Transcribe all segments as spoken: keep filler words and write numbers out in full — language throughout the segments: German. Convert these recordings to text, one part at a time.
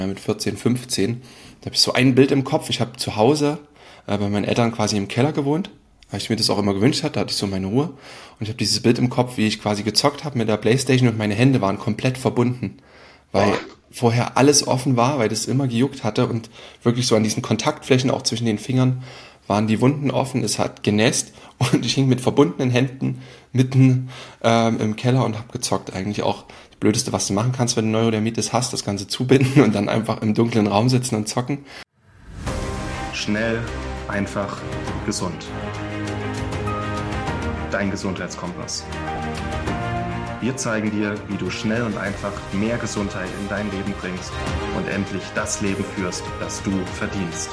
mit vierzehn, fünfzehn, da habe ich so ein Bild im Kopf. Ich habe zu Hause äh, bei meinen Eltern quasi im Keller gewohnt, weil ich mir das auch immer gewünscht hatte, da hatte ich so meine Ruhe. Und ich habe dieses Bild im Kopf, wie ich quasi gezockt habe mit der Playstation und meine Hände waren komplett verbunden, weil vorher alles offen war, weil das immer gejuckt hatte und wirklich so an diesen Kontaktflächen auch zwischen den Fingern waren die Wunden offen, es hat genässt und ich hing mit verbundenen Händen mitten ähm, im Keller und habe gezockt. Eigentlich auch das Blödeste, was du machen kannst, wenn du Neurodermitis hast, das Ganze zubinden und dann einfach im dunklen Raum sitzen und zocken. Schnell, einfach, gesund. Dein Gesundheitskompass. Wir zeigen dir, wie du schnell und einfach mehr Gesundheit in dein Leben bringst und endlich das Leben führst, das du verdienst.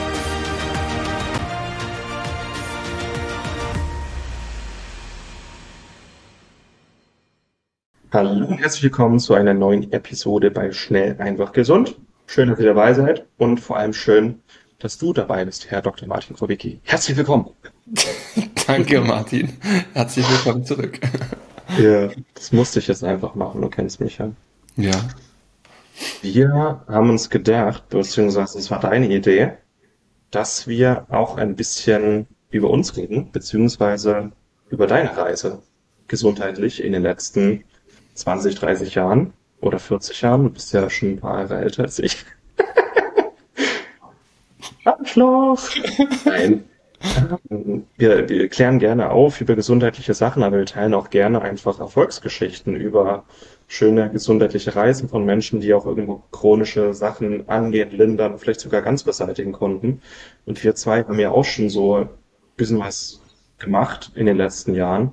Hallo und herzlich willkommen zu einer neuen Episode bei Schnell, einfach, gesund. Schön, dass ihr dabei seid und vor allem schön, dass du dabei bist, Herr Doktor Martin Krobicki. Herzlich willkommen. Danke, Martin. Herzlich willkommen zurück. Ja, das musste ich jetzt einfach machen, du kennst mich ja. Ja. Wir haben uns gedacht, beziehungsweise es war deine Idee, dass wir auch ein bisschen über uns reden, beziehungsweise über deine Reise gesundheitlich in den letzten zwanzig, dreißig Jahren oder vierzig Jahren. Du bist ja schon ein paar Jahre älter als ich. Arschloch! Nein. Wir, wir klären gerne auf über gesundheitliche Sachen, aber wir teilen auch gerne einfach Erfolgsgeschichten über schöne gesundheitliche Reisen von Menschen, die auch irgendwo chronische Sachen angehen, lindern, vielleicht sogar ganz beseitigen konnten. Und wir zwei haben ja auch schon so ein bisschen was gemacht in den letzten Jahren.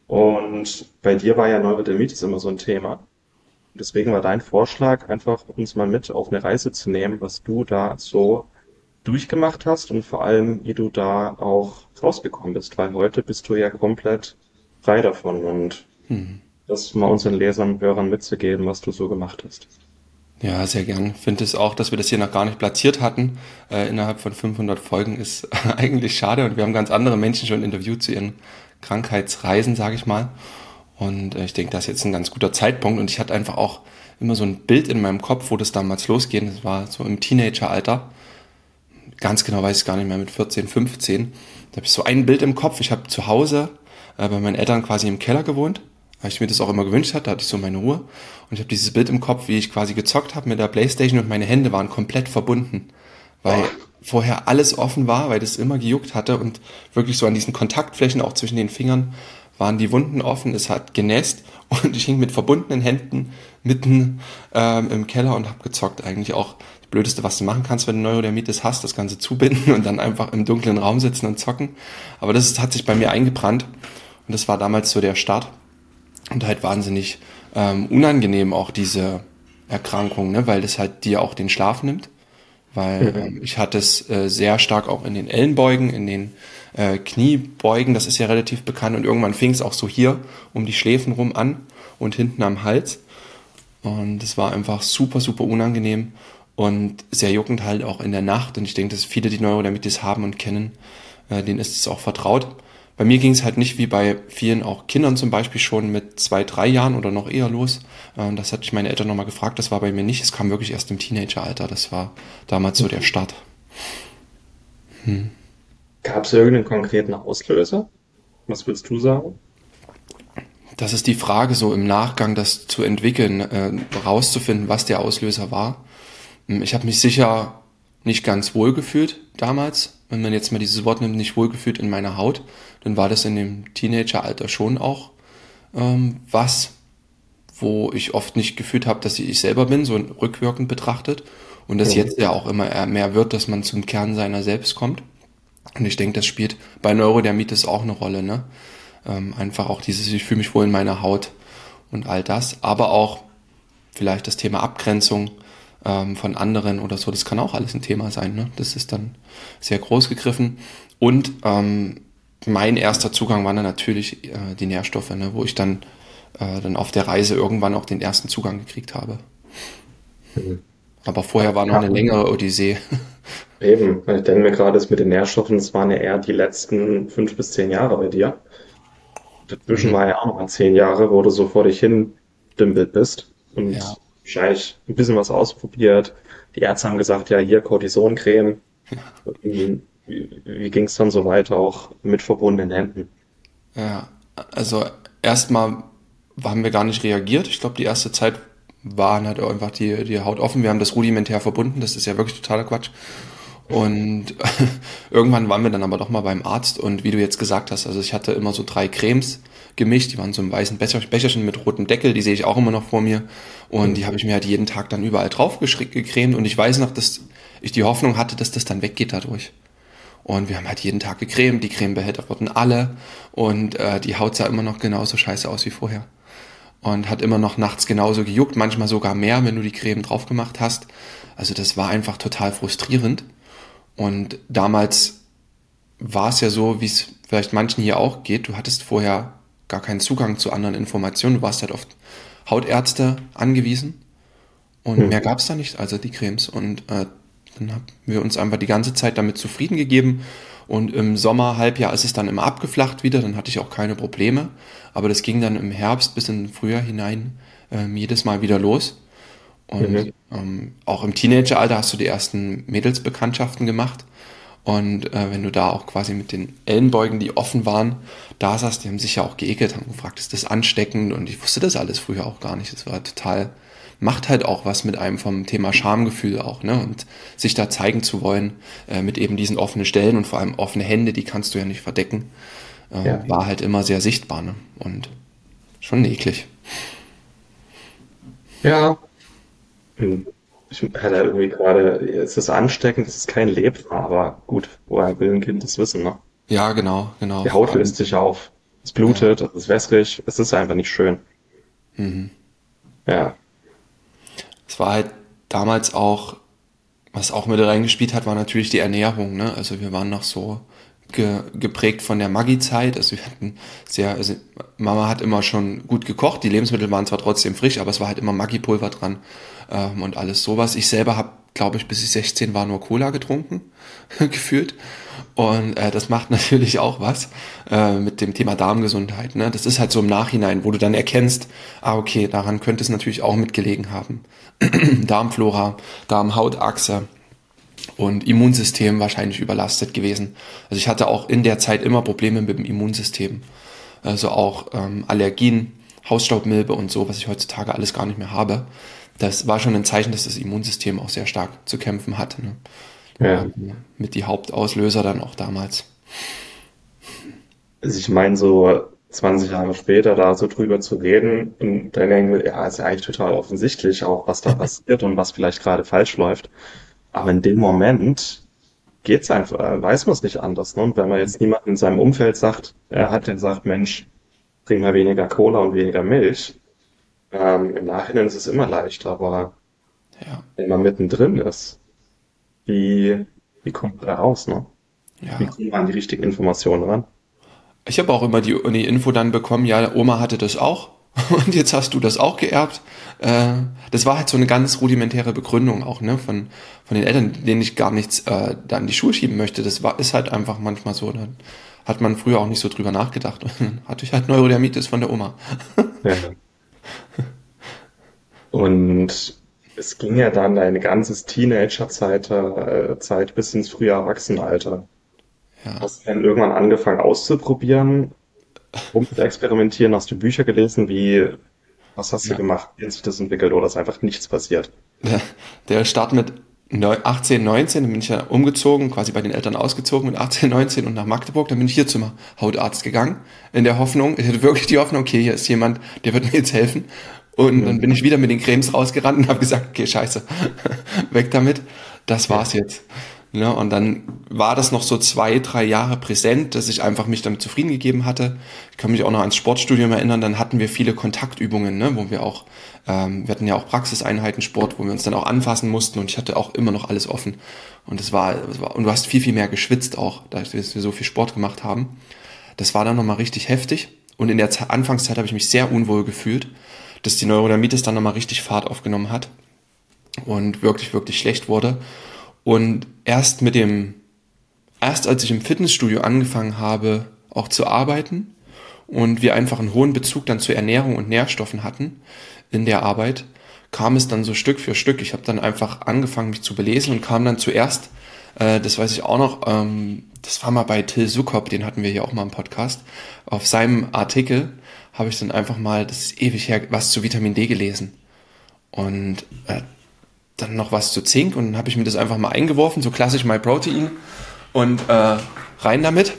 Und bei dir war ja Neurodermitis immer so ein Thema. Deswegen war dein Vorschlag, einfach uns mal mit auf eine Reise zu nehmen, was du da so durchgemacht hast und vor allem, wie du da auch rausgekommen bist, weil heute bist du ja komplett frei davon und Hm. das mal unseren Lesern und Hörern mitzugeben, was du so gemacht hast. Ja, sehr gern. Finde es auch, dass wir das hier noch gar nicht platziert hatten. Äh, innerhalb von fünfhundert Folgen ist eigentlich schade und wir haben ganz andere Menschen schon interviewt zu ihren Krankheitsreisen, sage ich mal. Und äh, ich denke, das ist jetzt ein ganz guter Zeitpunkt und ich hatte einfach auch immer so ein Bild in meinem Kopf, wo das damals losging. Das war so im Teenageralter. Ganz genau weiß ich gar nicht mehr, mit vierzehn, fünfzehn. Da habe ich so ein Bild im Kopf. Ich habe zu Hause äh, bei meinen Eltern quasi im Keller gewohnt, weil ich mir das auch immer gewünscht hatte, da hatte ich so meine Ruhe. Und ich habe dieses Bild im Kopf, wie ich quasi gezockt habe mit der Playstation und meine Hände waren komplett verbunden, weil vorher alles offen war, weil das immer gejuckt hatte und wirklich so an diesen Kontaktflächen auch zwischen den Fingern waren die Wunden offen, es hat genässt und ich hing mit verbundenen Händen mitten ähm, im Keller und habe gezockt. Eigentlich auch das Blödeste, was du machen kannst, wenn du Neurodermitis hast, das Ganze zubinden und dann einfach im dunklen Raum sitzen und zocken. Aber das ist, hat sich bei mir eingebrannt und das war damals so der Start. Und halt wahnsinnig ähm, unangenehm auch diese Erkrankung, ne? Weil das halt dir auch den Schlaf nimmt. Weil ähm, ich hatte es äh, sehr stark auch in den Ellenbeugen, in den äh, Kniebeugen, das ist ja relativ bekannt. Und irgendwann fing es auch so hier um die Schläfen rum an und hinten am Hals. Und es war einfach super, super unangenehm und sehr juckend halt auch in der Nacht. Und ich denke, dass viele, die Neurodermitis haben und kennen, äh, denen ist es auch vertraut. Bei mir ging es halt nicht wie bei vielen auch Kindern zum Beispiel schon mit zwei, drei Jahren oder noch eher los. Und das hatte ich meine Eltern nochmal gefragt, das war bei mir nicht. Es kam wirklich erst im Teenageralter. Das war damals so der Start. Hm. Gab es irgendeinen konkreten Auslöser? Was würdest du sagen? Das ist die Frage, so im Nachgang das zu entwickeln, äh, rauszufinden, was der Auslöser war. Ich habe mich sicher nicht ganz wohl gefühlt damals. Wenn man jetzt mal dieses Wort nimmt, nicht wohlgefühlt in meiner Haut, dann war das in dem Teenageralter schon auch ähm, was, wo ich oft nicht gefühlt habe, dass ich ich selber bin, so rückwirkend betrachtet. Und das Mhm. jetzt ja auch immer eher mehr wird, dass man zum Kern seiner selbst kommt. Und ich denke, das spielt bei Neurodermitis auch eine Rolle, ne? Ähm, einfach auch dieses, ich fühle mich wohl in meiner Haut und all das. Aber auch vielleicht das Thema Abgrenzung ähm, von anderen oder so, das kann auch alles ein Thema sein, ne? Das ist dann sehr groß gegriffen. Und ähm, mein erster Zugang waren dann natürlich äh, die Nährstoffe, ne? Wo ich dann, äh, dann auf der Reise irgendwann auch den ersten Zugang gekriegt habe. Mhm. Aber vorher war noch eine längere Odyssee. Eben, weil ich denke mir gerade, das mit den Nährstoffen, das waren ja eher die letzten fünf bis zehn Jahre bei dir. Dazwischen Mhm. war ja auch noch mal zehn Jahre, wo du so vor dich hin dümpelt bist. Und Ja. wahrscheinlich ein bisschen was ausprobiert. Die Ärzte haben gesagt, ja, hier Cortisoncreme. Wie, wie, wie ging es dann so weiter, auch mit verbundenen Händen? Ja, also erstmal haben wir gar nicht reagiert. Ich glaube, die erste Zeit waren halt einfach die, die Haut offen. Wir haben das rudimentär verbunden. Das ist ja wirklich totaler Quatsch. Und irgendwann waren wir dann aber doch mal beim Arzt. Und wie du jetzt gesagt hast, also ich hatte immer so drei Cremes gemischt. Die waren so im weißen Becher, Becherchen mit rotem Deckel. Die sehe ich auch immer noch vor mir. Und die habe ich mir halt jeden Tag dann überall drauf gecremt. Und ich weiß noch, dass ich die Hoffnung hatte, dass das dann weggeht dadurch. Und wir haben halt jeden Tag gecremt, die Cremebehälter wurden alle und äh, die Haut sah immer noch genauso scheiße aus wie vorher. Und hat immer noch nachts genauso gejuckt, manchmal sogar mehr, wenn du die Creme drauf gemacht hast. Also das war einfach total frustrierend. Und damals war es ja so, wie es vielleicht manchen hier auch geht, du hattest vorher gar keinen Zugang zu anderen Informationen, du warst halt auf Hautärzte angewiesen und Hm. mehr gab es da nicht, also die Cremes. Und äh, dann haben wir uns einfach die ganze Zeit damit zufrieden gegeben. Und im Sommerhalbjahr ist es dann immer abgeflacht wieder, dann hatte ich auch keine Probleme. Aber das ging dann im Herbst bis in den Frühjahr hinein ähm, jedes Mal wieder los. Und Mhm. ähm, auch im Teenageralter hast du die ersten Mädelsbekanntschaften gemacht. Und äh, wenn du da auch quasi mit den Ellenbeugen, die offen waren, da saßt, die haben sich ja auch geekelt, haben gefragt, ist das ansteckend? Und ich wusste das alles früher auch gar nicht. Das war total, macht halt auch was mit einem vom Thema Schamgefühl auch, ne? Und sich da zeigen zu wollen, äh, mit eben diesen offenen Stellen und vor allem offene Hände, die kannst du ja nicht verdecken, äh, Ja. war halt immer sehr sichtbar, ne? Und schon eklig. Ja. Hm. Ich hatte irgendwie gerade, es ist ansteckend, es ist kein Lepra, aber gut, woher will ein Kind das wissen, ne? Ja, genau, genau. Die Vor Haut allem, löst sich auf, es ja. blutet, es ist wässrig, es ist einfach nicht schön. Mhm. Ja. Es war halt damals auch, was auch mit reingespielt hat, war natürlich die Ernährung, ne? Also wir waren noch so ge, geprägt von der Maggi-Zeit. Also wir hatten sehr, also Mama hat immer schon gut gekocht. Die Lebensmittel waren zwar trotzdem frisch, aber es war halt immer Maggi-Pulver dran ähm, und alles sowas. Ich selber habe, glaube ich, bis ich sechzehn war, nur Cola getrunken, gefühlt. Und äh, das macht natürlich auch was äh, mit dem Thema Darmgesundheit. Ne? Das ist halt so im Nachhinein, wo du dann erkennst, ah okay, daran könnte es natürlich auch mitgelegen haben. Darmflora, Darmhautachse und Immunsystem wahrscheinlich überlastet gewesen. Also ich hatte auch in der Zeit immer Probleme mit dem Immunsystem. Also auch ähm, Allergien, Hausstaubmilbe und so, was ich heutzutage alles gar nicht mehr habe. Das war schon ein Zeichen, dass das Immunsystem auch sehr stark zu kämpfen hatte. Ne? Ja. Ähm, mit die Hauptauslöser dann auch damals. Also ich meine, so zwanzig Jahre später da so drüber zu reden, und dann denken wir, ja, ist ja eigentlich total offensichtlich auch, was da passiert und was vielleicht gerade falsch läuft. Aber in dem Moment geht's einfach, äh, weiß man es nicht anders, ne? Und wenn man jetzt niemanden in seinem Umfeld sagt, er hat, der sagt, Mensch, trink mal weniger Cola und weniger Milch, ähm, im Nachhinein ist es immer leicht, aber Ja, wenn man mittendrin ist, wie, wie kommt man da raus, ne? Wie ja. kommt man an die richtigen Informationen ran? Ich habe auch immer die, die Info dann bekommen, ja, Oma hatte das auch und jetzt hast du das auch geerbt. Äh, das war halt so eine ganz rudimentäre Begründung auch, ne, von, von den Eltern, denen ich gar nichts äh, da in die Schuhe schieben möchte. Das war, ist halt einfach manchmal so. Dann hat man früher auch nicht so drüber nachgedacht. Und dann hatte ich halt Neurodermitis von der Oma. Ja. Und es ging ja dann dein ganzes Teenagerzeit äh, Zeit bis ins frühe Erwachsenenalter. Ja. Hast du dann irgendwann angefangen auszuprobieren, rum zu experimentieren? Hast du Bücher gelesen? Wie, was hast du Ja. gemacht? Wie hat sich das entwickelt oder ist einfach nichts passiert? Der, der Start mit neu- achtzehn, neunzehn, dann bin ich ja umgezogen, quasi bei den Eltern ausgezogen mit achtzehn, neunzehn und nach Magdeburg, dann bin ich hier zum Hautarzt gegangen, in der Hoffnung, ich hatte wirklich die Hoffnung, okay, hier ist jemand, der wird mir jetzt helfen. Und dann bin ich wieder mit den Cremes rausgerannt und habe gesagt, okay, scheiße, weg damit, das war's jetzt. Ne? Und dann war das noch so zwei, drei Jahre präsent, dass ich einfach mich damit zufrieden gegeben hatte. Ich kann mich auch noch ans Sportstudium erinnern, dann hatten wir viele Kontaktübungen, ne? Wo wir auch, ähm, wir hatten ja auch Praxiseinheiten Sport, wo wir uns dann auch anfassen mussten und ich hatte auch immer noch alles offen. Und das war, das war und du hast viel, viel mehr geschwitzt auch, da wir so viel Sport gemacht haben. Das war dann nochmal richtig heftig und in der Ze- Anfangszeit habe ich mich sehr unwohl gefühlt, dass die Neurodermitis dann nochmal richtig Fahrt aufgenommen hat und wirklich, wirklich schlecht wurde. Und erst mit dem, erst als ich im Fitnessstudio angefangen habe, auch zu arbeiten und wir einfach einen hohen Bezug dann zur Ernährung und Nährstoffen hatten in der Arbeit, kam es dann so Stück für Stück. Ich habe dann einfach angefangen, mich zu belesen und kam dann zuerst, äh, das weiß ich auch noch, ähm, das war mal bei Till Sukop, den hatten wir hier auch mal im Podcast, auf seinem Artikel habe ich dann einfach mal, das ist ewig her, was zu Vitamin D gelesen und äh, dann noch was zu Zink und dann habe ich mir das einfach mal eingeworfen, so klassisch MyProtein und äh, rein damit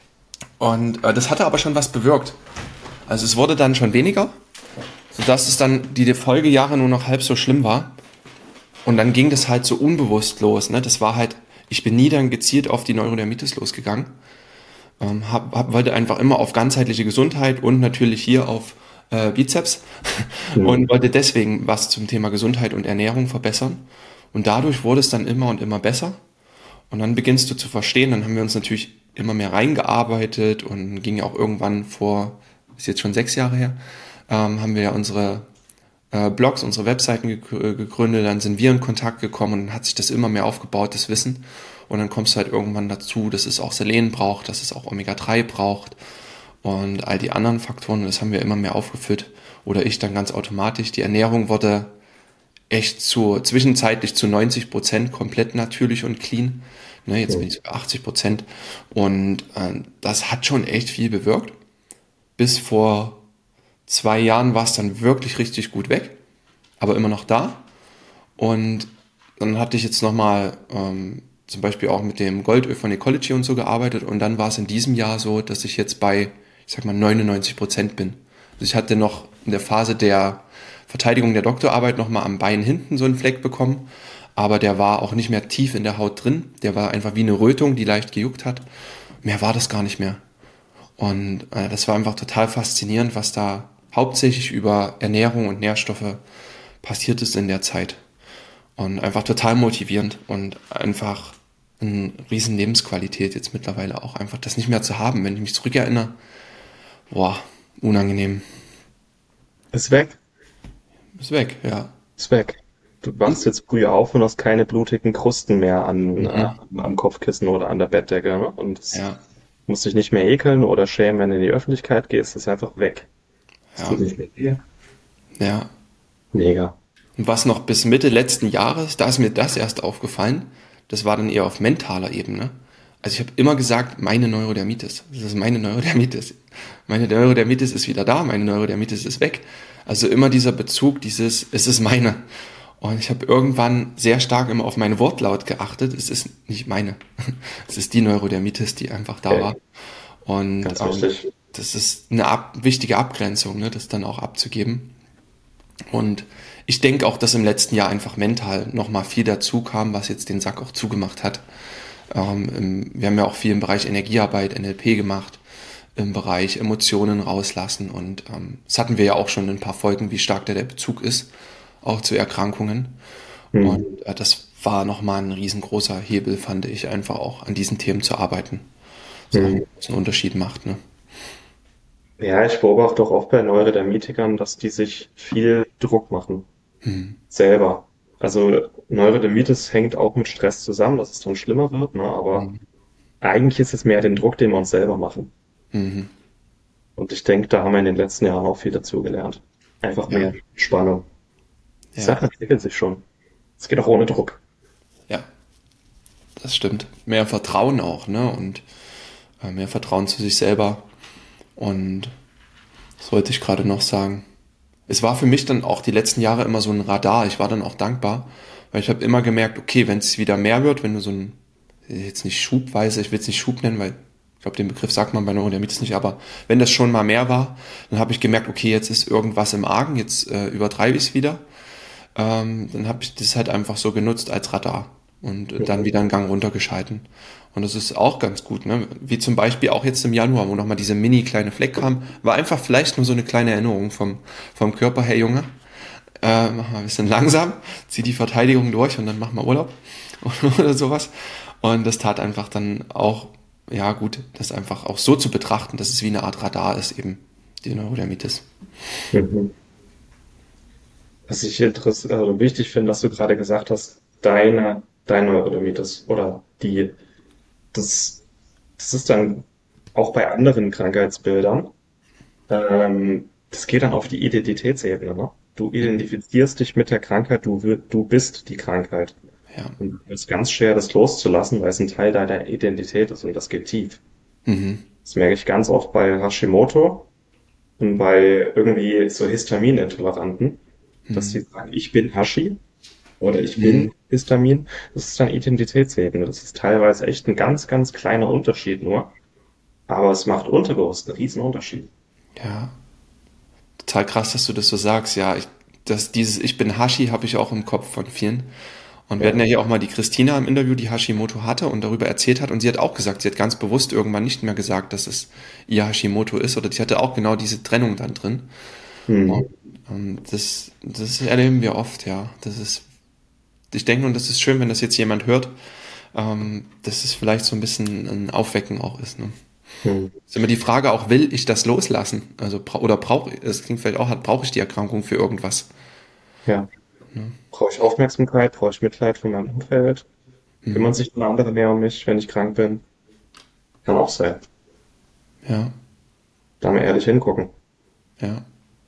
und äh, das hatte aber schon was bewirkt. Also es wurde dann schon weniger, sodass es dann die Folgejahre nur noch halb so schlimm war. Und dann ging das halt so unbewusst los. Ne? Das war halt, ich bin nie dann gezielt auf die Neurodermitis losgegangen. Ähm, hab, hab, wollte einfach immer auf ganzheitliche Gesundheit und natürlich hier auf äh, Bizeps mhm. und wollte deswegen was zum Thema Gesundheit und Ernährung verbessern. Und dadurch wurde es dann immer und immer besser. Und dann beginnst du zu verstehen, dann haben wir uns natürlich immer mehr reingearbeitet und ging ja auch irgendwann vor, ist jetzt schon sechs Jahre her, ähm, haben wir ja unsere äh, Blogs, unsere Webseiten ge- gegründet, dann sind wir in Kontakt gekommen und dann hat sich das immer mehr aufgebaut, das Wissen. Und dann kommst du halt irgendwann dazu, dass es auch Selen braucht, dass es auch Omega drei braucht und all die anderen Faktoren, das haben wir immer mehr aufgeführt. Oder ich dann ganz automatisch. Die Ernährung wurde echt zu, zwischenzeitlich zu neunzig Prozent komplett natürlich und clean. Ne, jetzt bin ich sogar achtzig Prozent. Und äh, das hat schon echt viel bewirkt. Bis vor zwei Jahren war es dann wirklich richtig gut weg, aber immer noch da. Und dann hatte ich jetzt nochmal ähm, zum Beispiel auch mit dem Goldöl von Ecology und so gearbeitet. Und dann war es in diesem Jahr so, dass ich jetzt bei, ich sag mal, neunundneunzig Prozent bin. Also ich hatte noch in der Phase der Verteidigung der Doktorarbeit nochmal am Bein hinten so einen Fleck bekommen. Aber der war auch nicht mehr tief in der Haut drin. Der war einfach wie eine Rötung, die leicht gejuckt hat. Mehr war das gar nicht mehr. Und äh, das war einfach total faszinierend, was da hauptsächlich über Ernährung und Nährstoffe passiert ist in der Zeit. Und einfach total motivierend und einfach eine riesen Lebensqualität jetzt mittlerweile auch. Einfach das nicht mehr zu haben, wenn ich mich zurückerinnere. Boah, unangenehm. Ist weg. Ist weg, ja. Ist weg. Du wachst jetzt früher auf und hast keine blutigen Krusten mehr an, Mhm. äh, am Kopfkissen oder an der Bettdecke. Ne? Und es Ja, musst dich nicht mehr ekeln oder schämen, wenn du in die Öffentlichkeit gehst. Das ist einfach weg. Das ja, tut nicht mit dir. ja. Mega. Und was noch bis Mitte letzten Jahres, da ist mir das erst aufgefallen, das war dann eher auf mentaler Ebene. Also ich habe immer gesagt, meine Neurodermitis, das ist meine Neurodermitis. Meine Neurodermitis ist wieder da, meine Neurodermitis ist weg. Also immer dieser Bezug, dieses, es ist meine. Und ich habe irgendwann sehr stark immer auf meinen Wortlaut geachtet, es ist nicht meine. Es ist die Neurodermitis, die einfach da Okay. war. Und Ganz ähm, wichtig. das ist eine ab, wichtige Abgrenzung, ne, das dann auch abzugeben. Und ich denke auch, dass im letzten Jahr einfach mental nochmal viel dazu kam, was jetzt den Sack auch zugemacht hat. Ähm, im, wir haben ja auch viel im Bereich Energiearbeit, N L P gemacht, im Bereich Emotionen rauslassen. Und ähm, das hatten wir ja auch schon in ein paar Folgen, wie stark da der Bezug ist, auch zu Erkrankungen. Mhm. Und äh, das war nochmal ein riesengroßer Hebel, fand ich, einfach auch an diesen Themen zu arbeiten. Was auch Mhm. einen Unterschied macht, ne? Ja, ich beobachte auch oft bei Neurodermitikern, dass die sich viel Druck machen. Mhm. Selber. Also Neurodermitis hängt auch mit Stress zusammen, dass es dann schlimmer wird, ne? Aber Mhm. eigentlich ist es mehr den Druck, den wir uns selber machen. Mhm. Und ich denke, da haben wir in den letzten Jahren auch viel dazu gelernt. Einfach Ja, mehr Spannung. Die ja, Sache entwickelt sich schon. Es geht auch ohne Druck. ja, das stimmt. Mehr Vertrauen auch, ne? Und äh, mehr Vertrauen zu sich selber. Und das wollte ich gerade noch sagen. Es war für mich dann auch die letzten Jahre immer so ein Radar. Ich war dann auch dankbar, weil ich habe immer gemerkt, okay, wenn es wieder mehr wird, wenn du so ein, jetzt nicht schubweise, ich will es nicht Schub nennen, weil ich glaube, den Begriff sagt man bei Neurodermitis nicht, aber wenn das schon mal mehr war, dann habe ich gemerkt, okay, jetzt ist irgendwas im Argen, jetzt äh, übertreibe ich es wieder. Ähm, dann habe ich das halt einfach so genutzt als Radar und äh, dann wieder einen Gang runtergeschalten. Und das ist auch ganz gut, ne? Wie zum Beispiel auch jetzt im Januar, wo nochmal diese mini kleine Fleck kam, war einfach vielleicht nur so eine kleine Erinnerung vom, vom Körper, hey Junge, äh, mach mal ein bisschen langsam, zieh die Verteidigung durch und dann mach mal Urlaub oder sowas. Und das tat einfach dann auch, ja gut, das einfach auch so zu betrachten, dass es wie eine Art Radar ist, eben die Neurodermitis. Mhm. Was ich interess- also wichtig finde, dass du gerade gesagt hast, deine, dein Neurodermitis oder die, das, das ist dann auch bei anderen Krankheitsbildern, ähm, das geht dann auf die Identitätsebene, ne? du identifizierst dich mit der Krankheit, du, wir- du bist die Krankheit. Ja. Und es ist ganz schwer, das loszulassen, weil es ein Teil deiner Identität ist und das geht tief. Mhm. Das merke ich ganz oft bei Hashimoto und bei irgendwie so Histaminintoleranten, dass sie sagen, ich bin Hashi oder ich bin Mhm. Histamin. Das ist dann Identitätsebene. Das ist teilweise echt ein ganz, ganz kleiner Unterschied nur. Aber es macht unterbewusst einen riesen Unterschied. Ja. Total krass, dass du das so sagst. Ja, ich, das, dieses Ich bin Hashi habe ich auch im Kopf von vielen. Und wir hatten Ja. ja hier auch mal die Christina im Interview, die Hashimoto hatte und darüber erzählt hat. Und sie hat auch gesagt, sie hat ganz bewusst irgendwann nicht mehr gesagt, dass es ihr Hashimoto ist. Oder sie hatte auch genau diese Trennung dann drin. Hm. Und ähm, das, das erleben wir oft, ja. Das ist, ich denke, und das ist schön, wenn das jetzt jemand hört, ähm, dass es vielleicht so ein bisschen ein Aufwecken auch ist. Ne? Hm. Ist immer die Frage auch, will ich das loslassen? Also, bra- oder brauche ich, es klingt vielleicht auch hart, brauche ich die Erkrankung für irgendwas? Ja. Brauche ich Aufmerksamkeit? Brauche ich Mitleid von meinem Umfeld? Kümmern sich dann andere mehr um mich, wenn ich krank bin? Kann auch sein. Ja, Da mal ehrlich hingucken. ja.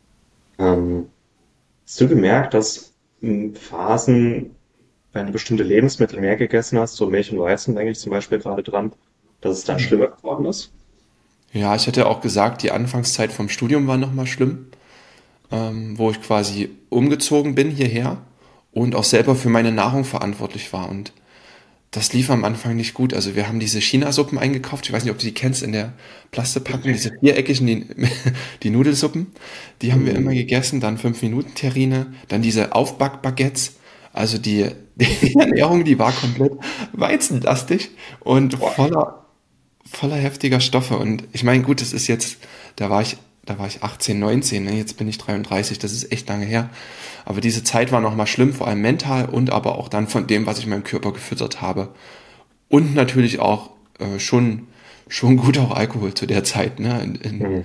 Ähm, hast du gemerkt, dass in Phasen, wenn du bestimmte Lebensmittel mehr gegessen hast, so Milch und Weizen, denke ich zum Beispiel gerade dran, dass es dann schlimmer geworden ist? Ja, ich hatte auch gesagt, die Anfangszeit vom Studium war nochmal schlimm, ähm, wo ich quasi umgezogen bin hierher und auch selber für meine Nahrung verantwortlich war. Und das lief am Anfang nicht gut. Also wir haben diese China-Suppen eingekauft. Ich weiß nicht, ob du die kennst, in der Plastikpackung, diese viereckigen, die, die Nudelsuppen. Die haben wir immer gegessen. Dann fünf Minuten Terrine, dann diese Aufbackbaguettes. Also die, die Ernährung, die war komplett weizenlastig und voller, voller heftiger Stoffe. Und ich meine, gut, das ist jetzt, da war ich, da war ich achtzehn, neunzehn, ne? Jetzt bin ich dreiunddreißig, das ist echt lange her. Aber diese Zeit war nochmal schlimm, vor allem mental und aber auch dann von dem, was ich meinem Körper gefüttert habe. Und natürlich auch äh, schon, schon gut auch Alkohol zu der Zeit, ne? In, in, Hm.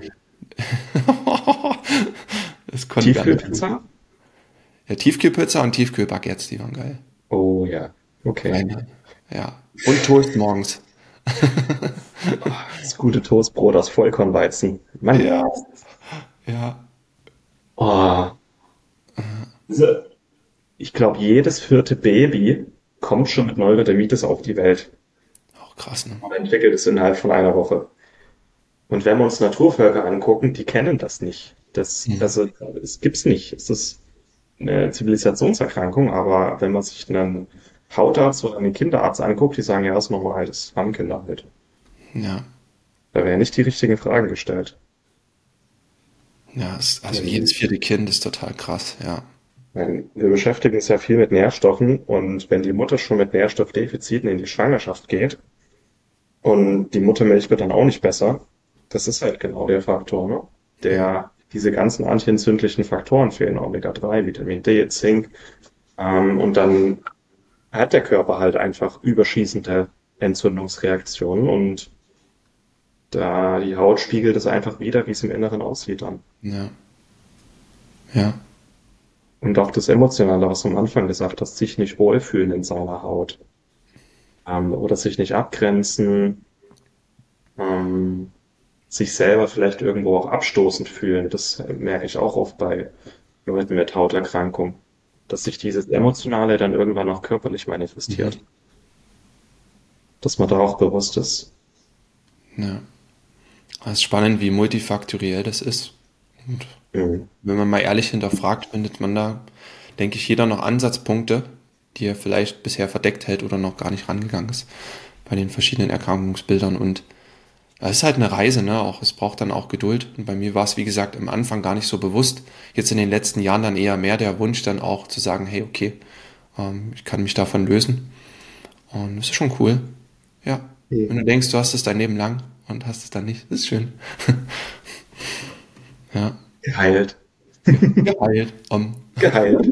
das konnte gar nicht. Tiefkühlpizza? Ja, Tiefkühlpizza und Tiefkühlbaguettes, die waren geil. Oh ja, okay. Rein, ja. Und Toast morgens. Das gute Toastbrot aus Vollkornweizen. Mann, Ja, ja, oh, diese- ich glaube, jedes vierte Baby kommt schon mit Neurodermitis auf die Welt auch krass, ne? und entwickelt es innerhalb von einer Woche. Und wenn wir uns Naturvölker angucken, die kennen das nicht. Das, also, es gibt's nicht. Es ist eine Zivilisationserkrankung, aber wenn man sich einen Hautarzt oder einen Kinderarzt anguckt, die sagen, ja, ist normal, das haben Kinder halt. Ja, Da werden nicht die richtigen Fragen gestellt. ja, es, also jedes vierte Kind ist total krass, ja. Weil wir beschäftigen uns ja viel mit Nährstoffen und wenn die Mutter schon mit Nährstoffdefiziten in die Schwangerschaft geht und die Muttermilch wird dann auch nicht besser, das ist halt genau der Faktor, ne? Der diese ganzen antientzündlichen Faktoren fehlen, Omega drei, Vitamin D, Zink, ähm, und dann hat der Körper halt einfach überschießende Entzündungsreaktionen und da die Haut spiegelt es einfach wieder, wie es im Inneren aussieht dann. Ja, ja, Und auch das Emotionale, was du am Anfang gesagt hast, sich nicht wohlfühlen in seiner Haut, ähm, oder sich nicht abgrenzen, ähm, sich selber vielleicht irgendwo auch abstoßend fühlen. Das äh, merke ich auch oft bei Leuten mit Hauterkrankung, dass sich dieses Emotionale dann irgendwann auch körperlich manifestiert. Dass man da auch bewusst ist. ja. Es ist spannend, wie multifaktoriell das ist. Und Mhm. wenn man mal ehrlich hinterfragt, findet man da, denke ich, jeder noch Ansatzpunkte, die er vielleicht bisher verdeckt hält oder noch gar nicht rangegangen ist bei den verschiedenen Erkrankungsbildern. Und es ist halt eine Reise, ne? Auch es braucht dann auch Geduld. Und bei mir war es, wie gesagt, am Anfang gar nicht so bewusst. Jetzt in den letzten Jahren dann eher mehr der Wunsch, dann auch zu sagen, hey, okay, ähm, ich kann mich davon lösen. Und das ist schon cool. Ja. Mhm. Wenn du denkst, du hast es dein Leben lang und hast es dann nicht, das ist schön. Ja. Geheilt. Geheilt. Um. Geheilt.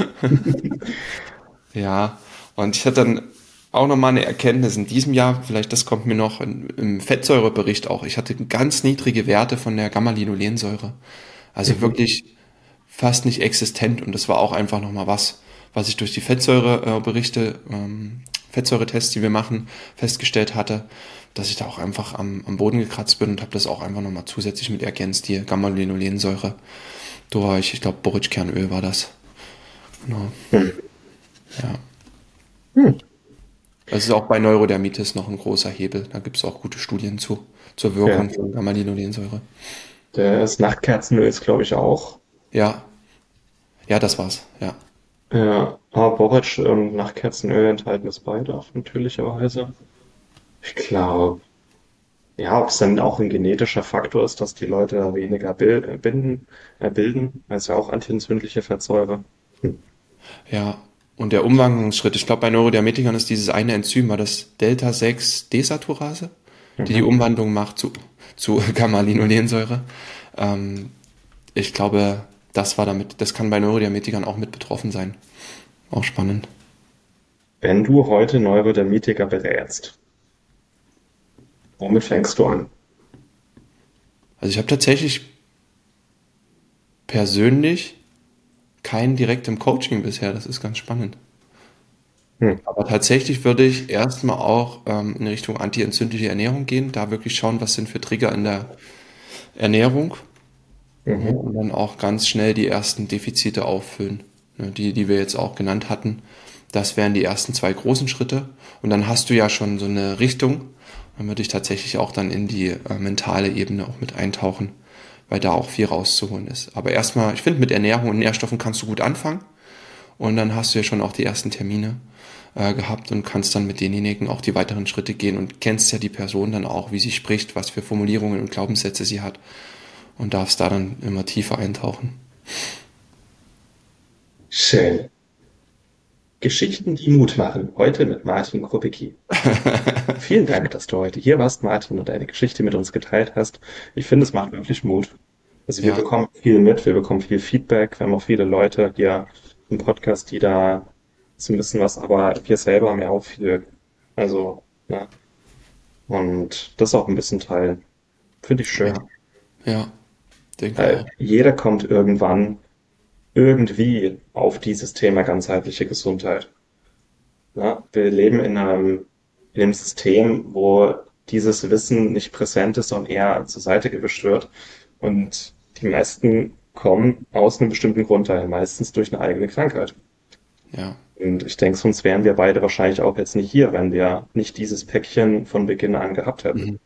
Ja. Und ich hatte dann auch nochmal eine Erkenntnis in diesem Jahr, vielleicht das kommt mir noch in, im Fettsäurebericht auch. Ich hatte ganz niedrige Werte von der Gamma-Linolensäure. Also wirklich fast nicht existent. Und das war auch einfach nochmal was, was ich durch die Fettsäureberichte, ähm, Fettsäuretests, die wir machen, festgestellt hatte, dass ich da auch einfach am, am Boden gekratzt bin und habe das auch einfach nochmal zusätzlich mit ergänzt, die Gamma-Linolensäure. durch, ich glaube, Borretschkernöl war das. Genau. Hm. Ja. Hm. Das ist auch bei Neurodermitis noch ein großer Hebel. Da gibt es auch gute Studien zu, zur Wirkung Ja. von Gamma-Linolensäure. Das Nachtkerzenöl ist, glaube ich, auch. Ja, ja, das war's. Ja, Ja, aber Borretsch und Nachtkerzenöl enthalten es beide auf natürlicherweise. Ich glaube, ja, ob es dann auch ein genetischer Faktor ist, dass die Leute da weniger bil äh, binden, äh, bilden, weil es ja auch antientzündliche Fettsäure. Hm. ja. Und der Umwandlungsschritt, ich glaube, bei Neurodermitikern ist dieses eine Enzym, war das Delta sechs Desaturase, die die Mhm. Umwandlung macht zu, zu Gamma-Linolensäure. Ähm, ich glaube, das war damit, das kann bei Neurodermitikern auch mit betroffen sein. Auch spannend. Wenn du heute Neurodermitiker berätst, womit fängst du an? Also ich habe tatsächlich persönlich keinen direkt im Coaching bisher, das ist ganz spannend. Hm. Aber tatsächlich würde ich erstmal auch ähm, in Richtung antientzündliche Ernährung gehen, da wirklich schauen, was sind für Trigger in der Ernährung, ne, Mhm. und dann auch ganz schnell die ersten Defizite auffüllen, ne, die, die wir jetzt auch genannt hatten. Das wären die ersten zwei großen Schritte. Und dann hast du ja schon so eine Richtung. Dann würde ich tatsächlich auch dann in die äh, mentale Ebene auch mit eintauchen, weil da auch viel rauszuholen ist. Aber erstmal, ich finde, mit Ernährung und Nährstoffen kannst du gut anfangen. Und dann hast du ja schon auch die ersten Termine äh, gehabt und kannst dann mit denjenigen auch die weiteren Schritte gehen und kennst ja die Person dann auch, wie sie spricht, was für Formulierungen und Glaubenssätze sie hat und darfst da dann immer tiefer eintauchen. Schön. Geschichten, die Mut machen. Heute mit Martin Krupicki. Vielen Dank, dass du heute hier warst, Martin, und deine Geschichte mit uns geteilt hast. Ich finde, es macht wirklich Mut. Also wir Ja, bekommen viel mit, wir bekommen viel Feedback. Wir haben auch viele Leute hier im Podcast, die da so ein bisschen was, aber wir selber haben ja auch viel. Also, ne? Und das auch ein bisschen teilen. Finde ich schön. ja, ja, denke Weil auch. jeder kommt irgendwann irgendwie auf dieses Thema ganzheitliche Gesundheit. Ja, wir leben in einem, in einem System, wo dieses Wissen nicht präsent ist und eher zur Seite gewischt wird. Und die meisten kommen aus einem bestimmten Grund dahin, meistens durch eine eigene Krankheit. Ja, Und ich denke, sonst wären wir beide wahrscheinlich auch jetzt nicht hier, wenn wir nicht dieses Päckchen von Beginn an gehabt hätten. mhm.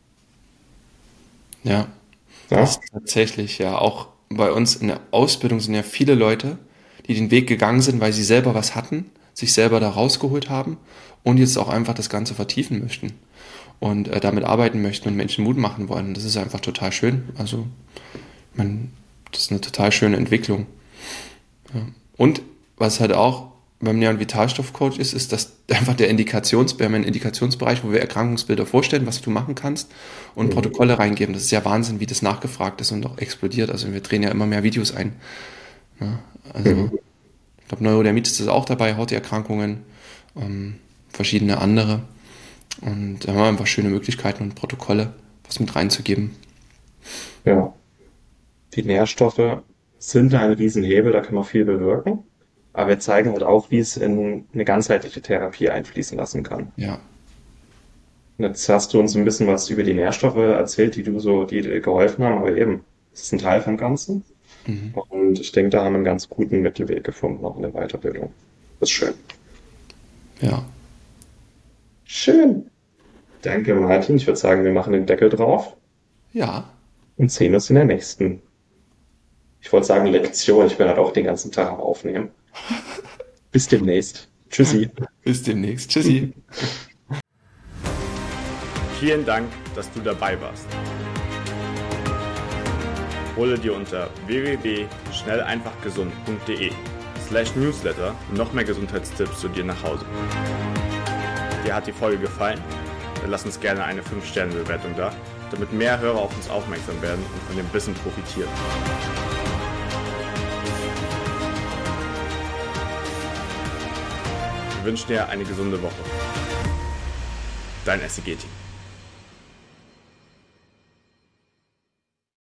Ja, das Ja? ist tatsächlich ja auch bei uns in der Ausbildung sind ja viele Leute, die den Weg gegangen sind, weil sie selber was hatten, sich selber da rausgeholt haben und jetzt auch einfach das Ganze vertiefen möchten und äh, damit arbeiten möchten und Menschen Mut machen wollen. Das ist einfach total schön. Also, man, das ist eine total schöne Entwicklung. Ja. Und was halt auch beim Nähr- und Vitalstoffcoach ist, ist, dass einfach der Indikations, wir haben einen Indikationsbereich, wo wir Erkrankungsbilder vorstellen, was du machen kannst und Mhm. Protokolle reingeben. Das ist ja Wahnsinn, wie das nachgefragt ist und auch explodiert. Also wir drehen ja immer mehr Videos ein. Ja, also Mhm. ich glaube, Neurodermitis ist auch dabei, Hauterkrankungen, ähm, verschiedene andere. Und da haben wir einfach schöne Möglichkeiten und Protokolle, was mit reinzugeben. Ja. Die Nährstoffe sind ein Riesenhebel, da kann man viel bewirken. Aber wir zeigen halt auch, wie es in eine ganzheitliche Therapie einfließen lassen kann. Ja, Und jetzt hast du uns ein bisschen was über die Nährstoffe erzählt, die du so, die dir geholfen haben, aber eben, es ist ein Teil vom Ganzen. mhm. Und ich denke, da haben wir einen ganz guten Mittelweg gefunden, auch in der Weiterbildung. Das ist schön. Ja, Schön. Danke, Martin. Ich würde sagen, wir machen den Deckel drauf ja, und sehen uns in der nächsten, ich wollte sagen Lektion. Ich bin halt auch den ganzen Tag am Aufnehmen. Bis demnächst. Tschüssi. bis demnächst. Tschüssi. Vielen Dank, dass du dabei warst. Hole dir unter w w w punkt schnell einfach gesund punkt de slash newsletter noch mehr Gesundheitstipps zu dir nach Hause. Dir hat die Folge gefallen? Dann lass uns gerne eine fünf Sterne Bewertung da, damit mehr Hörer auf uns aufmerksam werden und von dem Wissen profitieren. Wir wünschen dir eine gesunde Woche. Dein S C G-Team.